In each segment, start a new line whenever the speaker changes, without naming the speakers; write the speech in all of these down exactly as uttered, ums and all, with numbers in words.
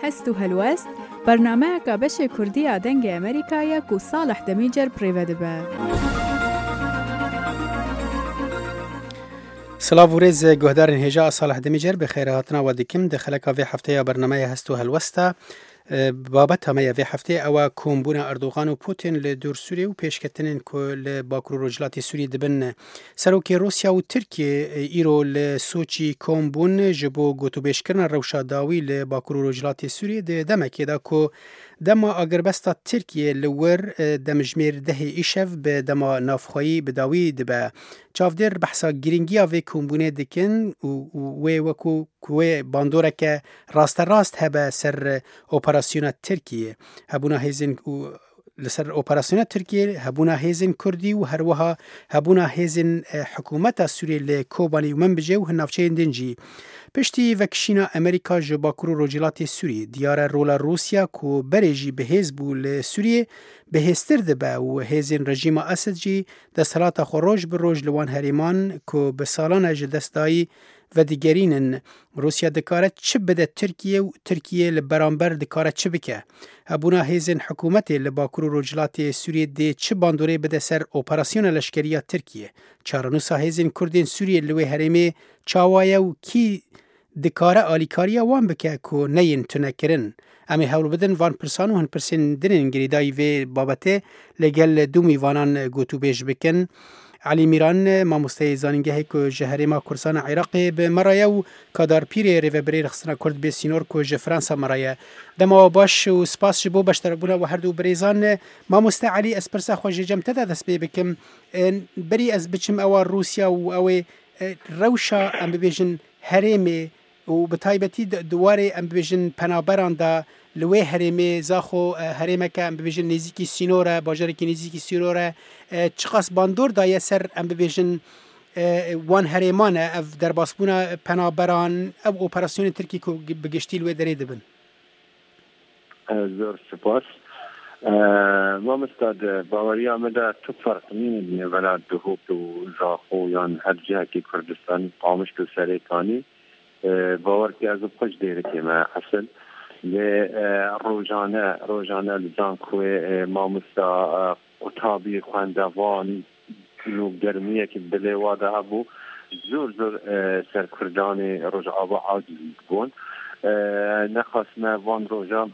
هست و هلوست برنامه که بش کردی آدنگ امریکایی که صالح دمیجر پریوده به.
سلاو و ریز گهدار هجا صالح دمیجر بخیر هاتنا و دکم دخلک وی هفته برنامه هست و هلوسته بابت همه وی هفته او کومبون اردوغان و پوتین لدور سوریه و پیشکتنین که لباکرو رجلاتی سوریه دبن سروکی روسیا و ترکیه ایرو لسوچی کومبون جبو گوتو بیشکرن روشا داوی لباکرو رجلاتی سوریه ده دمکی دا که دما اگربستا ترکیه لور دمجمیر ده ایشف به دما نافخویی بداوی دبه چافدر بحثا گرینگی آوی کومبونه دکن و وکو کوه باندوره که راست راست هبه سر اپراسیون ترکیه هبونا هیزن لسر اپراسیون ترکیه هبونا هیزن کردی و هر وها هبونا هیزن حکومت سوریه لکوبانی و من بجه و هنافچه دنجی پشتی وکشینا امریکا جباکرو رجلاتی سوریه دیاره رولا روسیا کو بریجی به هیزبو لسوریه به هستر دبه و هیزن رژیم اسد جی دستالات خروج بر روج لوان هریمان کو به سالان جدستایی و دیگرینن روسیا دکاره چه بده ترکیه و ترکیه لبرانبر دکاره چه بکه ابونا هیزن حکومت لباکرو رجلات سوریه ده چه باندوره بده سر اپراسیون لشکریه ترکیه چارنوسا هیزن کردین سوریه لوی هرمه چاوایه و کی دکاره آلیکاریا وان بکه که نین تنکرن امی حول بدن وان پرسان و هن پرسین دنین گریدای و بابته لگل دومی وانان گوتو بیش بکن علی میران ما مستیزانینگه که جهری ما کرسان عراقی به مرایه و کادار پیری ریوبری رخصنا کرد به سینور که جه فرانسا مرایه دما باش و سپاس جبو بشتر بونا و هر دو بریزان ما مستعلی اسپرسا خوش جمته ده دست بی بکم بری از بچم او روسیا و او روشا ام ببیجن هریمه و بتایبتی دواره ام ببیجن پنابران دا لوی هریمه زاخو هریمه که ام ببیجن نزیکی سینوره باجره که نزیکی سینوره چقاس باندور دایه سر ام ببیجن وان هریمانه اف در باسبونا پنابران او اپراسیون ترکی که بگشتی لوی داره دبن
زور سپاس ما مستاد باوری آمده تو فرق نیم ولاد دهوب و زاخو یا هر جه که کردستان قامش که سریکانی باور که از خوش دیره که ما اصل لی روزانه روزانه لزان کوه ما مستا قطابی خواندوان کلو گرمیه که بله واده هبو زور زور سرکردان روز آبا عاجز بون نخواست ما وان روزا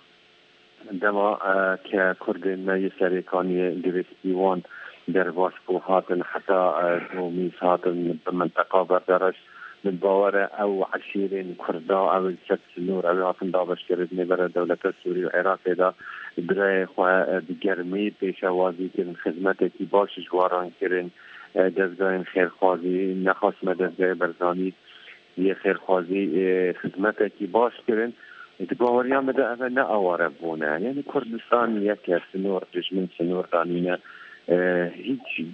دما که کردین ما یه سریکانی گرستی وان در واسکو هاتن حتی دومیز هاتن بمنطقه بردرش من باور او عشيرين كردا او الشت نور او هاتن دابش كردني برا دولة سوريا وعراق دا برای خواه بگرمی پیشوازی کرن خدمتی باش جواران کرن دزگاه خیرخوازی نخواست دزگاه برزانی یه خیرخوازی خدمتی باش کرن باوریان بده اوه نه آواره بونه یعنی کردستان یک سنور رجمن سنور دانینه هیچ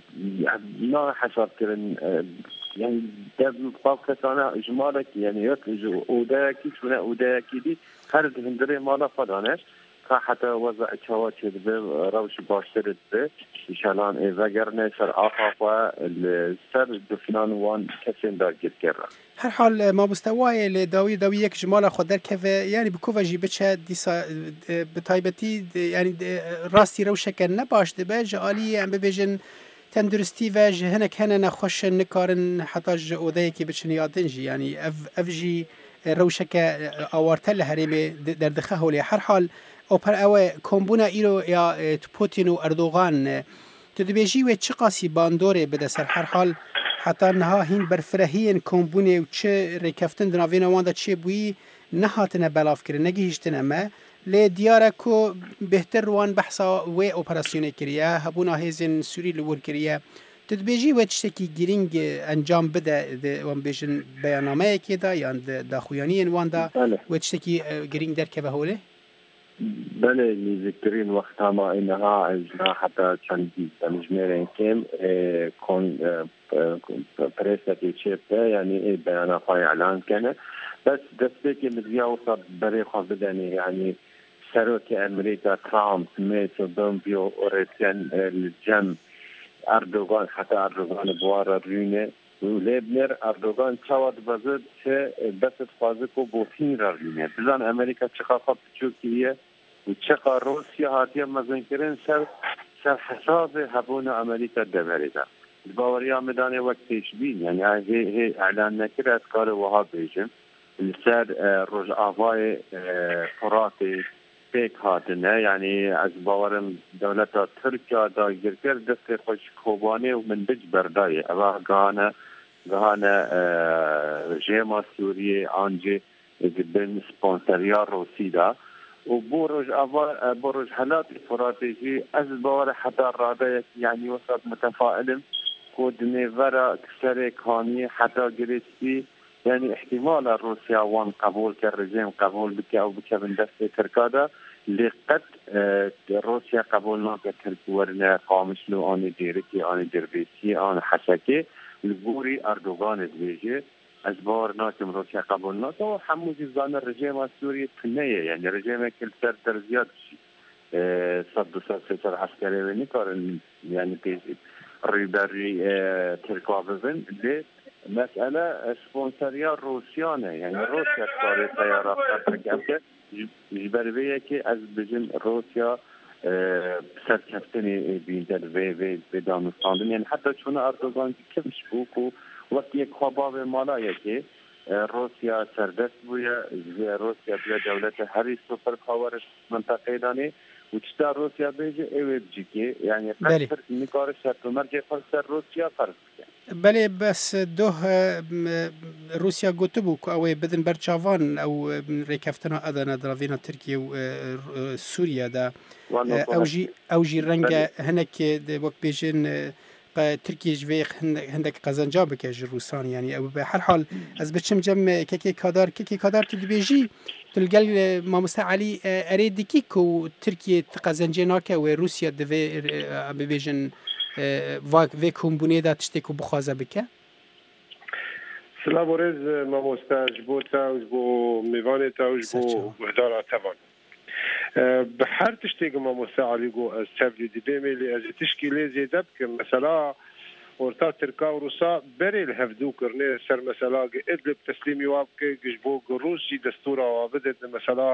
نه حساب کرن يعني ده مقابل كسانا إجمالك يعني يطلج أودا كي شونا أودا كي دي خارج هندري مالا فدانش حتى وضع تشواتي به روش باشتر به إشالان إذا قرنا سر آخافة السر دفنان وان كسين دار جد كرا
هر حال ما مستوای لداوی داوی یک جمال خود در که یعنی بکوه جی بچه دیسا بتایبتی یعنی راستی رو شکر نباش ده جالی ام ببیجن تندرستی و جهنک هنه نخوش نکارن حتی جعوده که بچنی آدنجی یعنی اف, اف جی روشک آوارتل هریمه در دخه هولی هر حال اوپر اوه کمبونه ایرو یا پوتین و اردوغان تدبیجی و چه قاسی باندوره بده سر هر حال حتی نها هین برفرهین کمبونه و چه رکفتن دناوین وانده چه بویی نهاتنه بلاف کرن نگیشتنه ما لی دیاره که بهتر روان بحثا و اپراسیون کریه هبونا هیزن سوری لور کریه تدبیجی و تشتکی گرینگ انجام بده وان بیشن بیانامه که دا یا دا خویانی وان دا و تشتکی گرینگ در که بهوله؟
بله نزدیکترین وقت ما اینها از حتی چندی مجموعه کم کن پرستی چپه یعنی بیانات های اعلان کنه بس دسته که مزیا وصل برای خود بدنی یعنی سروک امریکا ترامپ میت و بومبیو اورتن الجم اردوغان حتی اردوغان بوار رونه لبنر اردوغان چواد بزد که بس فازه کو بوتین را بینه بزن امریکا چقدر خوب چوکیه و چقدر روسیه هاتیه مزنکرین سر سر حساب هبون امریکا دبریده باوری آمدانه وقتیش بین یعنی هی اعلان نکره از کار وها بیجم سر روز آوای فراتی پیک هاتنه یعنی از باورم دولت ترکیه دا گرگر دست خوش کوبانه و من بج بردایه اوه گانه گانه رژیم سوریه آنجه بین سپانسریا روسی دا و بروج آوا بروج حالات فراتیجی از باور حتی راده یعنی وسط متفائلم کود نورا کسر کانی حتی گریستی یعنی احتمال روسیا وان قبول که رژیم قبول بکه او بکه من دست ترکادا لقد روسيا قبولنا كتركي ورنا قامش له آن ديركي آن دربيسي آن حسكي الجوري أردوغان الزيجي أزبار ناكم روسيا قبولنا تو حمو جزان الرجيم السوري تنية يعني رجيم كل سر ترزيات صد صد سر عسكري ونكار يعني بيزي ريبري تركوافزن اللي مسألة سبونسريا روسيانة يعني روسيا تقاري طيارات تركبت جبرویه که از بجن روسیا سرکفتنی بیندر و و و دانستاندن یعنی حتی چون اردوغان که کمش بوک و وقتی یک خوابا به مالایه که روسیا سردست بویا روسیا بیا دولت هری سوپر پاور منطقه دانه و چطور روسیا بیجه اوه بجی که یعنی قصر نکارش شرط و مرجع سر روسیا فرض که
بله بس دو روسیا گوته بو که اوی بدن برچاوان او ریکفتنا ادنا دراوینا ترکیه و سوریا دا اوجی اوجی رنگ هنک وقت بیجن ترکیه جوی هندک قزنجا بکش روسان یعنی او به هر حال از بچم جم کی کادار کی کادار تو بیجی تلقى ما مستعلي اريد كيكو تركيا قزنجناك وروسيا دفي بيجن واق فيكم بنيدا تشتكو بخازه بك
سلام ورز ما مستجبوتا وجبو ميفانيتا وجبو وهدارا تبان بحر تشتكو ما مستعلي جو السبلي دي بيميلي از تشكيلي زيدب مثلا ورتا تركا وروسا بري الهفدو كرني سر مثلا ادلب تسليمي وابك جبو روسي دستورا وابدت مثلا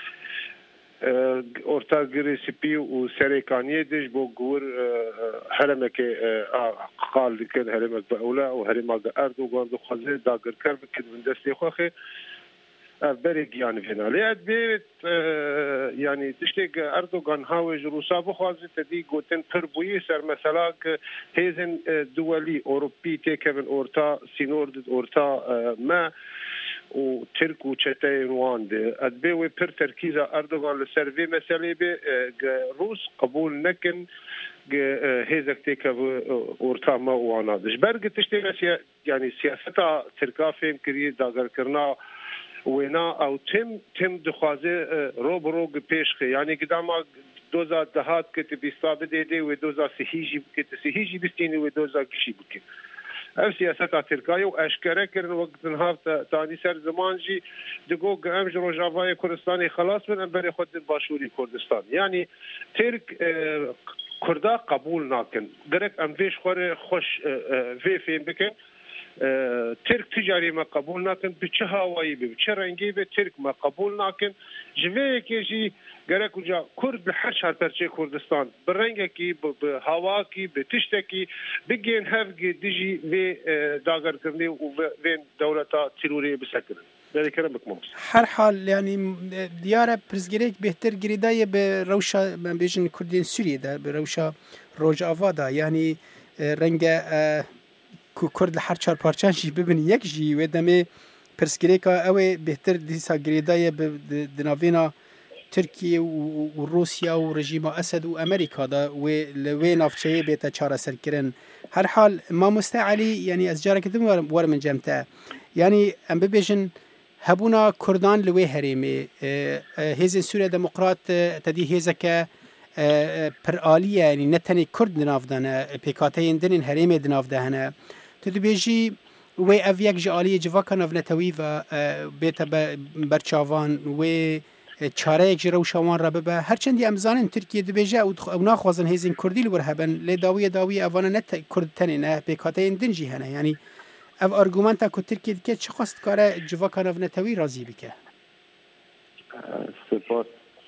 ورتا جريسيبي وسريكانيه دج بو غور هرمك قال كان هرمك باولا وهرمك اردوغان دو خزي داغر كرب كد من دستي خوخي بري يعني فينا بيت يعني تشتيق اردوغان هاوج روسا بخوازي تدي غوتن تربوي سر مثلا هيزن دولي اوروبي تكن اورتا سينورد اورتا ما و ترك و چتای روانده ادبی و پر ترکیز اردوغان لسروی مسئله به روس قبول نکن هزک تک اورتا ما وانا دش برگ تشتغل يعني سیاست ترکا فهم کری داگر کرنا وینا او تم تم دخوازه رو برو پیش خی یعنی قدام دوزا دهات که بیستابه دیده و دوزا سهیجی که سهیجی بستینی و دوزا کشی بکن اف سیاست ترکیه و اشکره کردن وقت نهار تانی سر زمان جی دگو گامج روجاوای کردستانی خلاص من بر خود باشوری کردستان یعنی ترک کردا قبول نکن درک ام ویش خور خوش وی فهم بکن ترک تجاری ما قبول نکن به چه هوایی به چه رنگی به ترک ما قبول نکن جوی که جی گرک وجا کرد به هر شهر پرچه کردستان به رنگ کی به هوا کی به تشت کی بگین هفگی دیجی و داگر کرنی و وین دولتا تروری بسکن داری کرم بکمم
هر حال یعنی دیاره پرزگریک بهتر گریدای به روشا من بیشن کردین سوریه ده به روشا روج آوادا یعنی رنگ کرد هر چهار پارچانشی ببینی یک جی و دمی پرسکریکا اوه بهتر دیسا گریدای به دناوینا ترکیه و روسیا و رژیم اسد و امریکا دا و لوی نافچه بیتا چاره سر کرن هر حال ما مستعلی یعنی از جاره کدوم ور من جمته یعنی ام ببیجن هبونا کردان لوی هریمی هیزن سوریا دموقرات تدی هیزکه پر آلیه یعنی نتنی کرد ناف دانه پیکاتین دنین هریمی دناف دهنه تو بیجی و اف یک جالی جواکا نافنتوی و بیتا برچاوان و چاره یک جرو شوان را به هرچندی امزان ترکیه دبیجه او ناخوازن هیزین کردی لور هبن لی داوی داوی اوان نت کرد تنی نه پیکاتین دنجی هنه یعنی اف ارگومنتا کو ترکیه که چه خواست کاره جواکان افنتوی راضی بکه؟
سپاس.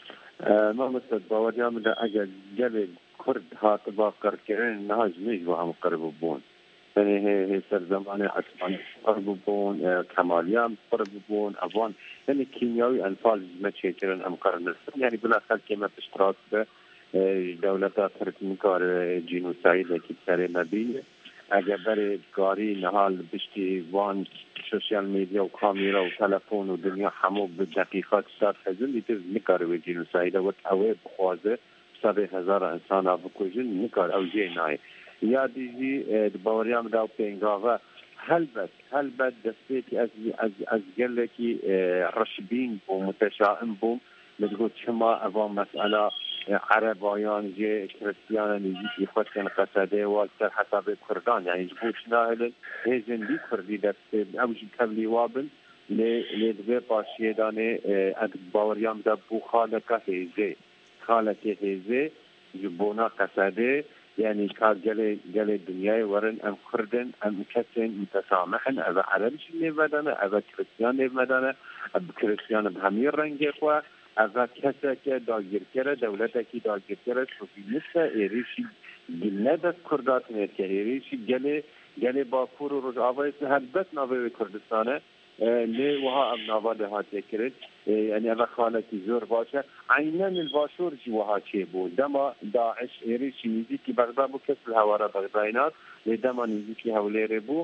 ما مثل باوری هم ده اگر گل کرد هات با کار کردن نهاج نیج با هم قرب بون. یعنی هی سرزمان عثمانی قرب بون، کمالیام قرب بون، افغان یعنی کیمیایی انفال مچه کردن هم قرب نستن. یعنی بلا خلقی ما اشتراک به دولتا ترکیه کار جنوساید که سر نبیه. اگر برای کاری نهال بشتی وان سوشیال میدیا و کامیرا و تلفن و دنیا همو به دقیقات سر خزن دیگر نکاره و جنوساید و اوه بخوازه صد هزار انسان ها بکوشن نکار او جه نای یا دیجی باوریام داو پینگاوه هلبت هلبت دستی از از از گله کی رشبین و متشائم بوم بتقول شما اوان مسئله عربایان جه کریستیان نیزی خود کن قصده و سر حساب کردان یعنی جبوش ناهلن هزندی کردی دسته اوجی کبلی وابن لیدوه باشیه دانه اد باوریام دا بو خالقه هیزه خالقه هیزه جبونا قصده یعنی کار گل گل دنیای ورن ام کردن ام کسین متسامحن او عربش نیودانه او کریستیان نیودانه اب کریستیان بهمیر رنگی خواه اول کسی که داگیر کرده دولتی که داگیر کرده سوسیالیست ایریشی گله دست کردات نیست که ایریشی گله گله باکور و رجعوی هلبت ناوی کردستانه لی وها ام نواده ها تکرد یعنی اول خالتی زور باشه عینا الباشور جی وها چه بود دما داعش ایریشی نیزی که بغداد بو کسل هوارا بغداینات لی دما نیزی که هولیره بو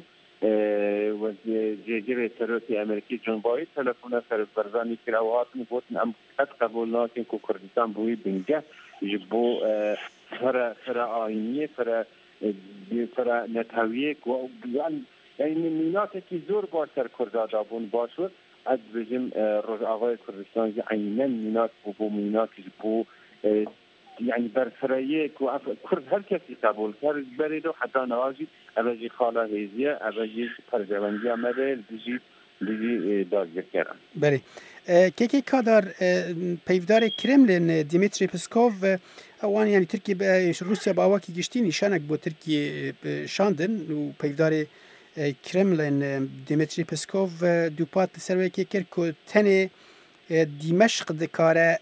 و جیجر تروتی امریکی جون باید تلفن سر برزانی که روحات میبودن ام قد قبول ناکن که کردستان بوی بنگه جبو فرا فرا آینیه فرا فرا نتاویه و یعنی میناتی که زور باش سر کردادا بون باشد از بجم روز آقای کردستان عینا مینات بو مینات جبو يعني برفريه كو كرد هر كسي قبول كرد بريدو حتى نواجي أبجي خاله هيزية أبجي خرجوانجي عمله بيجي بيجي داغير كران
بري كيكي كادر بيفدار كرملين ديمتري بيسكوف اوان يعني تركي روسيا باواكي جشتي نشانك بو تركي شاندن و بيفدار كرملين ديمتري بيسكوف دوبات سرويكي كيركو تني دمشق دکاره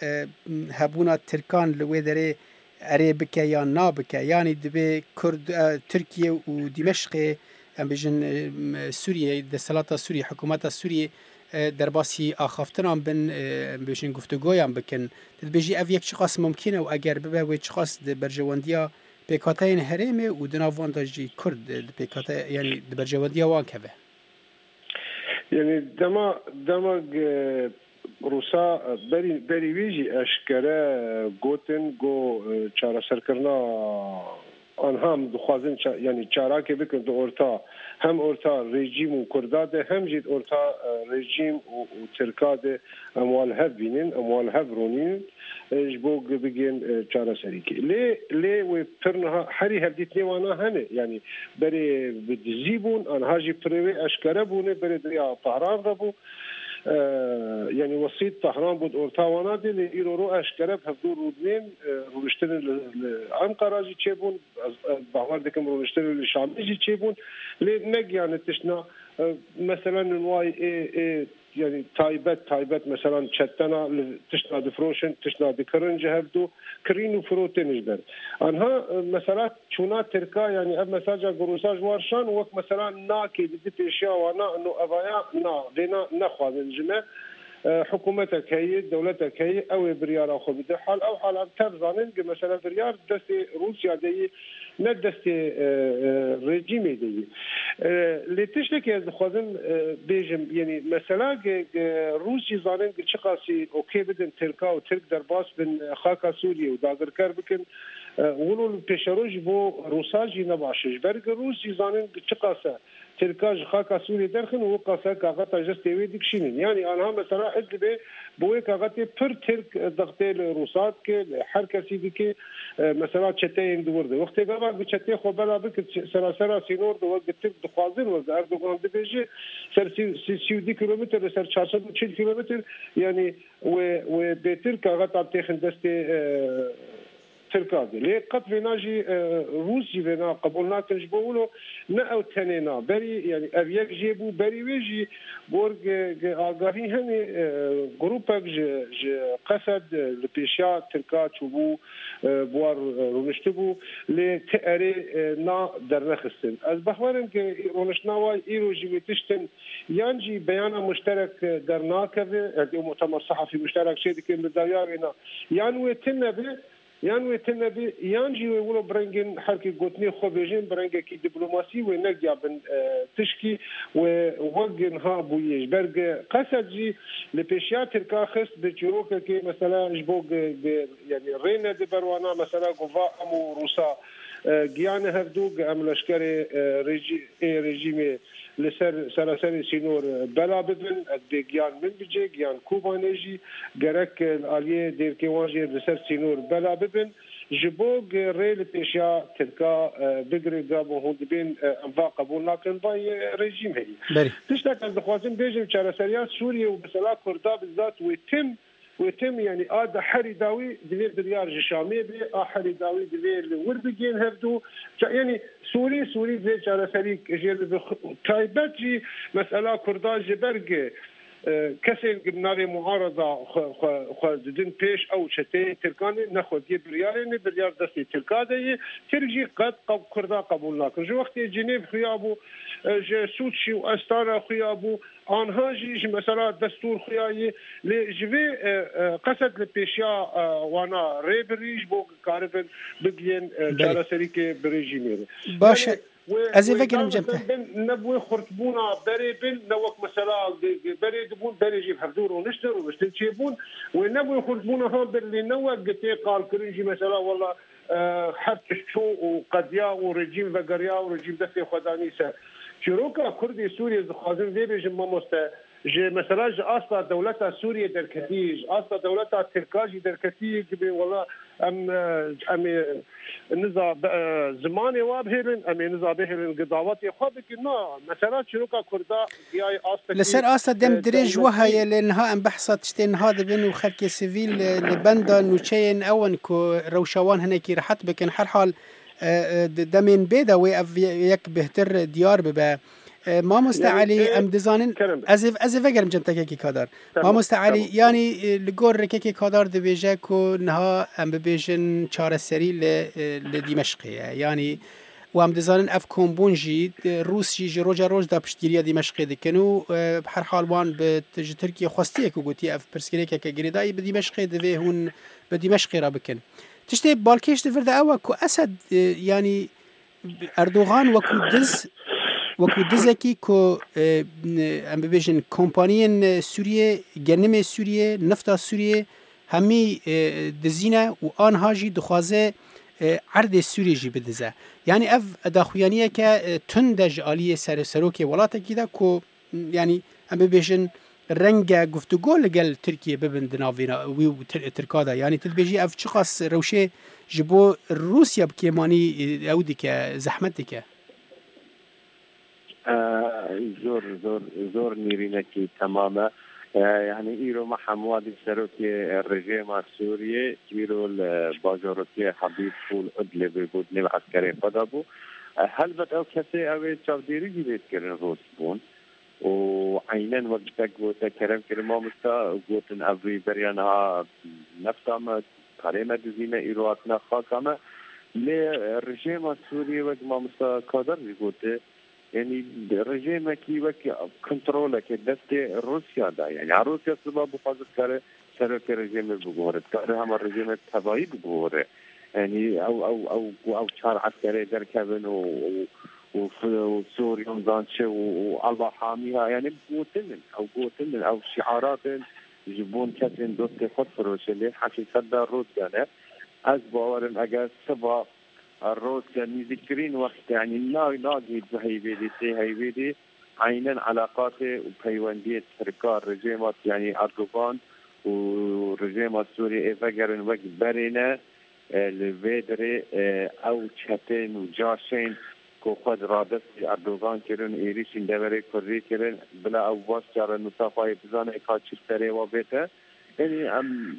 هبونا ترکان لوی داره اره بکه یا نا بکه یعنی دبی کرد ترکیه و دمشق ام بجن سوریه دستلات سوریه حکومت سوریه در باسی آخافتنان بن بجن گفتگویان بکن دبیجی او یک چقاس ممکنه و اگر ببه و چقاس برجواندیا پیکاتین هرمه و دناوان داجی کرد پیکاته یعنی برجواندیا وان که
یعنی دما دما روسا بری بری ویجی اشکره گوتن گو چاره سرکرنا آنها هم دخوازن یعنی چاره که بکن دو ارتا هم ارتا رژیم و کرداده هم جید ارتا رژیم و ترکاده اموال هف بینن اموال هف رونین جبو بگین چاره سریکی لی لی و پرنها هری هفدیت نیوانا هنه یعنی بری بدزیبون آنها جی پروی اشکره بونه بری دریا طهران ربو يعني وسيط طهران بود اورتاوانا دي لإيرو رو أشكرب هفدور رودنين رونشتن أنقرة جي تشيبون بحوار ديكم رونشتن الشامي جي تشيبون لنج يعني تشنا مثلا نواي إيه إيه يعني تايبت تايبت مثلا شتنا تشنا دفروشن تشنا دكرنج هفدو كرينو فروتين جبر أنها مثلا شونا تركا يعني أب مساجا جروساج وارشان وقت مثلا ناكي دي أشياء وانا إنه أبايا نا دينا نخوض الجماع حكومتك هي دولتك هي أو بريار أخو بده حال أو حال تبزانين مثلا بريار دستي روسيا دي ندستي رژیم دی لیتش که از خودم بیشم یعنی مثلا روسی زانن که چقاسی اوکی بدن ترکا و ترک در باس بن خاک سوریه و داگر کر بکن ولو پیشروج بو روساجی نباشش برگ روسی زانن که چقاسه ترکاج خاک سوریه درخن و قاسه کاغت تجست وی دکشینن یعنی آنها مثلا ادبه بوی کاغت پر ترک دغتل روسات که هر کسی دی که مثلا چته این دورده وقتی گفت به چته خو بلا بک سراسر سینور دو وقت ترک دخوازن و اردوغان دبیجه سر سی و دی کیلومتر سر چهارصد و چهل کیلومتر یعنی و و بهتر کاغت تخن دست تركادي ليه قد فيناجي روسي فينا قبولنا كنج بقولوا نا أو تنينا بري يعني أبيك جيبو بري ويجي بورج آگاهی هني جروبك ج قصد لبيشات تركات شبو بوار رونشتبو لتأري نا در نخستن از بحوارن که رونشناوای ایرو جيبي تشتن يانجي بيانا مشترك در ناكذ مؤتمر صحفي مشترك شيء كي بدايارنا يانوي تنبي يانوي تنبي يانجي ويقولوا برنجن حركي قوتني خوبيجين برنجا كي دبلوماسي ونجيا بن تشكي ووجن ها بويج برج قصد جي لبيشيات الكاخس بجروكا كي مثلا جبوق يعني رينا دي بروانا مثلا قوفا امو روسا جيانا هفدوق ام لشكري ريجي ريجيمي لسر سراسر سينور بلا بدن ادبيان من بيجي جيان كوبانيجي جرك الاليه دير كيواجي لسر سينور بلا بدن جبوق ريل بيشا تلقى بقري قابو هون بين انفاق قبول لكن باي ريجيم هي تشتاك از دخوازم بيجي سراسريات سوريا وبسلا كردا بالذات ويتم ويتم يعني آد حري داوي دليل ديار جشامي بي حري داوي دليل وربجين هفدو يعني سوري سوري زي جارة سريك جيل تايبتجي مسألة كرداج برقة كسر قبناري معارضة خددن بيش أو شتين تركاني ناخد يبريارين بريار دستي تركادي ترجي قد قب كردا قبول لكن جو وقت جنيف خيابو سوتشي وأستارا خيابو آنها جيش مثلا دستور خيايي لجوي قصد لبيشيا وانا ريبريج بو كاربن بقين جارة سريكي بريجيمير
باشا ازي فكرم جمته
نبوي خرطبونا بري بن نوك مثلا بري دبون بري جيب حفدور ونشتر ونشتريبون ونبوي خرطبونا هم باللي نوك قتي قال كريجي مثلا والله حتى شو وقديا ورجيم فقريا ورجيم دفي خدانيسه شروكا كردي سوريا زخازن ذي بيجم ماموستا جي مثلا جي أصلا دولتها سوريا دركتيج أصلا دولتها تركاجي دركتيج والله أم أم نزا زماني وابهرن أم نزا بهرن قضاوات يخابك إنه مثلا شروكا كردا جاي أصلا
لسر أصلا دم دريج وهاي لأنها أم بحصة تشتين هذا بين وخركي سيفيل لبندا نوشين أون كو روشوان هناكي رحت بكن حر حال دمين بيدا ويف يك بهتر ديار ببا ما مستعلي ام دزانن ازف ازف اگر جنتك كي كادر ما مستعلي يعني لغور كي كادر دبيجا كو نها ام بيجن چار سري لدمشق يعني وام دزانن اف كومبونجي روس جي روجا روج دا بشتيريا دمشق دكنو بحر حال وان بتركيا خوستي كو غوتي اف برسكريكا كغريداي بدمشق دبي هون بدمشق را بكن تشتي بالكيش دفرد أوا كو أسد يعني أردوغان وكو دز وكو دزكي كو أم بيجن كومبانيين سوريا جنم سوريا نفط سوريا همي دزينة وآن هاجي دخوازه عرض سوريا جي بدزه يعني أف داخويانية كتندج آلية سر سروكي ولاتا كده كو يعني أم بيجن رنگا گفتگو لگل ترکیه ببند ناوینا وی ترکادا يعني تدبيجي اف چقاس روشه جبو روسيا بكيماني او ديكا زحمتك
زور زور زور نيرينكي تماما يعني ايرو مع حموادي سروكي الرجيم السوري ايرو الباجوروتي حبيب فول ادلي بودني العسكري فضبو هل بتاو كسي اوي تشافديري جيبت كرن روسبون وعينين وقتك وتكرم كلمة مستا قوتن أبري بريانها نفسها كلمة دزينة إيرواتنا خاصة للرجيم السوري وقما مستا قدر يقوته يعني الرجيم كي وك كنترول كي دست روسيا دا يعني روسيا سبب بفاضل كره سرك الرجيم بجوره كره هم الرجيم التبعي بجوره يعني أو أو أو أو شار عسكري در كابن و وسوريا وزانشة والله حاميها يعني قوتن أو قوتن أو شعارات يجيبون كاترين دوت خد فروش اللي حكي صدر روس كان از باورم اگر سبا الروس كان يذكرين وقت يعني نا ناقي هاي بيدي سي هاي بيدي عينا علاقاته وبيواندية تركار رجيمات يعني أردوغان ورجيم السوري إفجرن وقت برينا الفيدري أو تشاتين وجاشين کو خود رادست اردوغان کرن ایریشین دوره کردی کرن بلا او باس جار نصافای بزانه اکا چشتره و بیته یعنی ام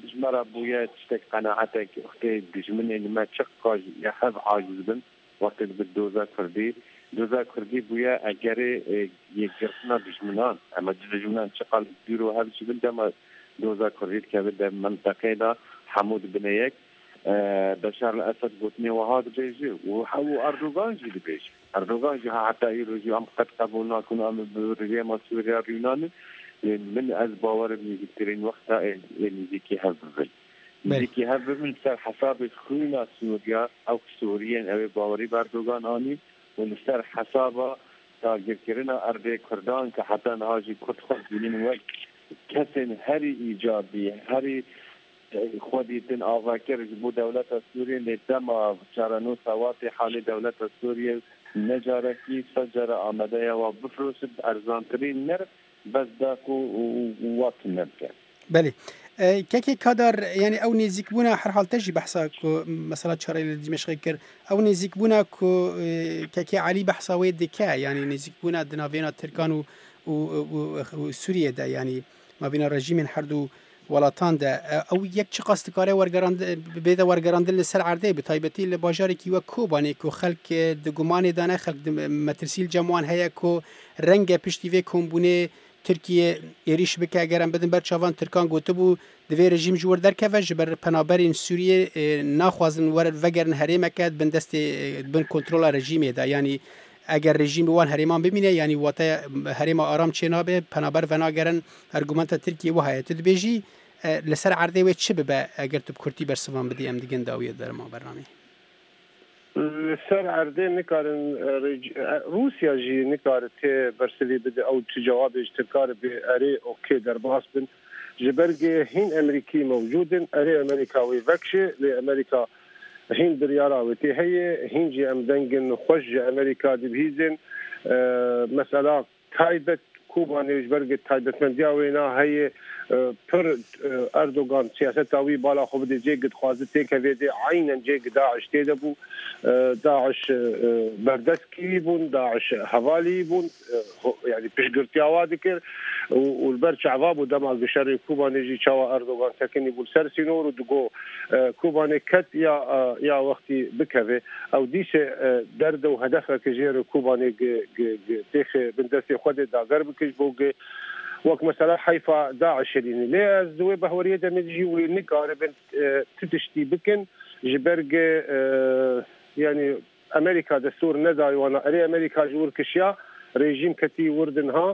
جمرة بويا تشتك قناعتك أختي دجمني لما تشقاج يحب عاجز بن وقت بالدوزا كردي دوزا كردي بويا أجري يجرسنا دجمنان أما دجمنان شقال ديرو هذا شيء بندما دوزا كردي كبدا منطقة دا حمود بنيك بشار الأسد بوتني وهذا بيجي وحو أردوغان جي بيجي أردوغان جي حتى يرجع أم قد قبلنا كنا أم برجيم سوريا اليوناني من أزباور ميزيكترين وقتها ميزيكي هبل ميزيكي هبل من سر حساب خونا سوريا أو سوريين أو باوري بردوغان آني ومن سر حسابه تاجر كرنا أرض كردان كحتى نهاجي كت خد بينين وقت كسن هري إيجابي هري خودی تن آواکر جبو دولت سوریه لدما چرانو سواتی حال دولت سوریه نجاره کی سجره آمده یا و بفروشد ارزانترین نر بس داکو وقت نرکه.
بله. كاكي كادر يعني او نزيك بونا هر حال تجي بحثا كو مثلا شرعي لدمشق كر او نزيك بونا كو كاكي علي بحثا ويد كا يعني نزيك بونا دنافينا تركان وسوريا دا يعني ما بين الرجيم حردو ولاتان دا او یک چه قاستکاره ورگراند بیده ورگراند لسر عرده بتایبتی لباجاری کی و کوبانی کو خلق دگمان دانه خلق مترسیل جمعان هیا کو رنگ پشتی و کمبونه ترکیه ایریش بکه اگرم بدن بر چاوان ترکان گوته بو دوی رژیم جور در که و جبر پنابرین سوریه ناخوازن ور وگرن هریمه کد بن دست بن کنترل رژیمه دا یعنی اگر رژیم وان هریمان ببینه یعنی واته هریم آرام چنابه پنابر وناگرن ارگومنت ترکیه و هایت دبیجی لسر عرضه و چه به اگر تو بکرتی برسوان بدی ام دیگه داویه در ما برنامه
لسر عرضه نکارن رج... روسیا جی نکارت برسلی بده او تجوابش تکار به اره اوکی در باس بن جبرگ هین امریکی موجودن اره امریکاوی وکشه لی امریکا هین دریارا و تی هی هین جی ام دنگن خوش امریکا دبهیزن مثلا تایبت کوبا نیجبرگ تایبت من دیاوینا هی پر اردوغان سیاست آوی بالا خوب دی جیگد خوازه تیکه ویدی عینن جیگ داعش تیده بو داعش بردسکی بون داعش حوالی بون يعني بشقرتي عوادي كير والبرش عباب ودمع بشر كوبا نجي شوا أردوغان سكني بول سرسينور ودقو كوبا نكت يا يا وقتي بكذا أو ديش درد وهدفه كجير كوبا نج تيخ بندسي خد دا غرب كش بوجي وك مثلا حيفا داعش يعني ليه الزوي بهوريه ده نجي ونقارب تتشتي بكن جبرج يعني أمريكا دستور نداي وانا أري أمريكا جور كشيا ريجيم كتي وردنها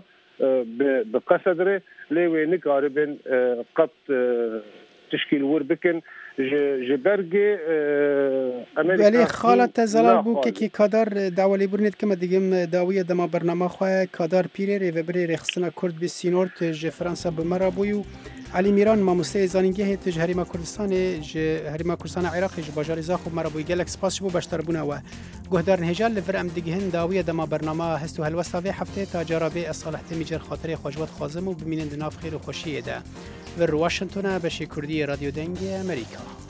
بقصدره ليه نقارب قط تشكيل وربكن جبرجي
امریکا ولی خالت زلال بو که کادر داولی برنید که مدیگم داویه دما برنامه خواه کادر پیره و بری رخصنا کرد به سینورت ج فرانسا بمرا بویو علی میران ماموسته زانینگه تج هریما کردستان ج هریما کردستان عراق ج باجار زاخو مرا بوی گلک سپاس بو باشتر بونا و گهدار نهجال لفر ام دیگهن داویه دما برنامه هستو هلوستا و هفته تا جرابه اصالح تمیجر خاطر خوشوات خازم و بمینند ناف خیر و خوشی ده و واشنگتن بشی کردی رادیو دنگ امریکا